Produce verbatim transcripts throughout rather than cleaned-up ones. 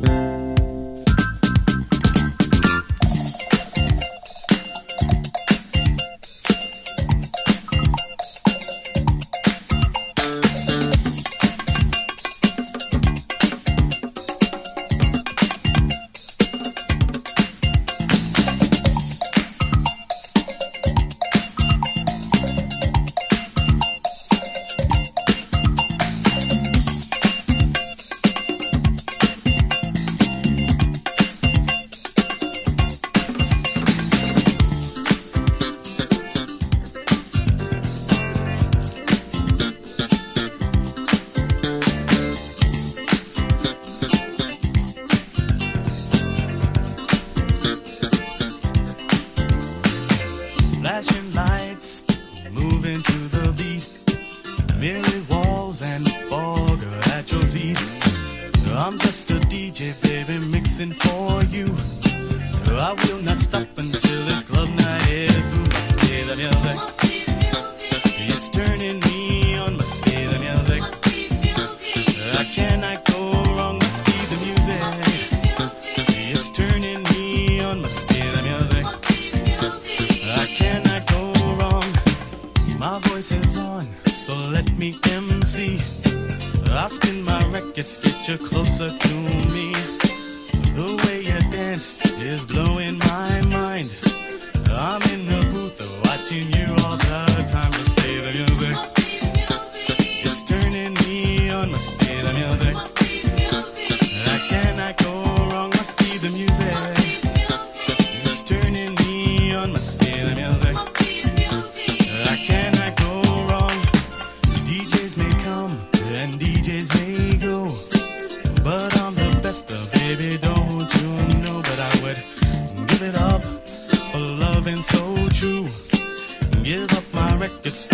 Give up my records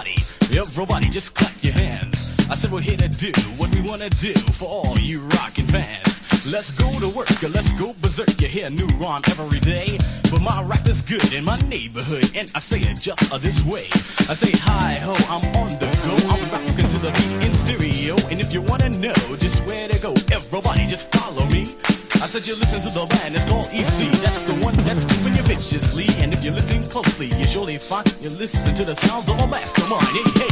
everybody, everybody just clap your hands. I said we're here to do what we wanna do for all you rockin' fans. Let's go to work, or let's go berserk. You hear a new rhyme every day, but my rap is good in my neighborhood, and I say it just uh, this way. I say hi ho, I'm on the go, I'm rockin' to the beat in stereo, and if you wanna know just where to go, everybody just follow me. I said you listen to the band, it's called E C. That's the one that's moving you viciously, and if you listen closely, you surely find you're listening to the sounds of a mastermind. Hey, hey.